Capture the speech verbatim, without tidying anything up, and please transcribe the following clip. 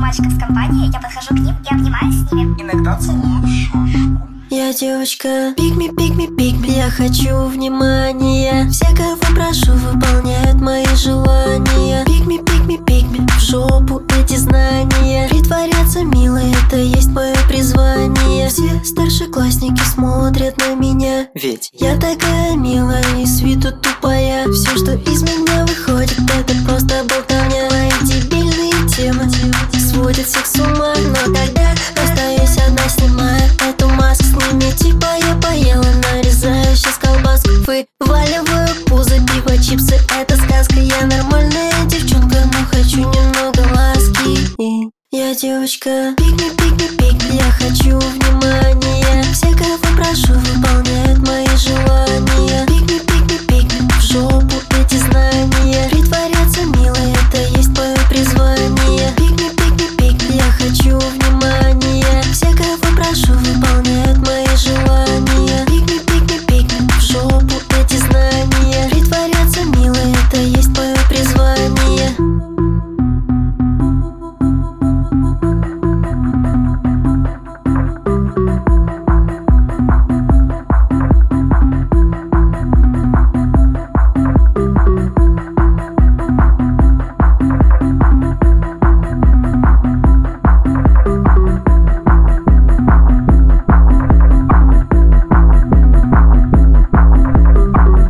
мальчиков с компанией, я подхожу к ним и обнимаюсь с ними. Иногда целую в щечку. Я девочка, pick me, pick me, pick me. Я хочу внимания. Все, кого прошу, выполняют мои желания. Pick me, pick me, pick me. В жопу эти знания. Притворяться милой, это есть мое призвание. Все старшеклассники смотрят на меня, ведь я такая милая и с виду тупая. Все, что из меня выходит, это просто болтовня. Мои дебильные темы сводят всех с ума. Но тогда остаюсь одна, снимаю эту маску. С ними типа я поела, нарезаю сейчас колбаску. Вываливаю пузо, пиво, чипсы, это сказка. Я нормальная девчонка, но хочу немного ласки. И я девочка, pick me, pick me, pick me. Я хочу внимания. Все, кого прошу, выполняют мои желания. Pick me, pick me, pick me. В жопу эти знания. Притворяться милой, это есть мое призвание. Pick me, pick me, pick me. Я хочу внимания. Все, кого прошу, выполняют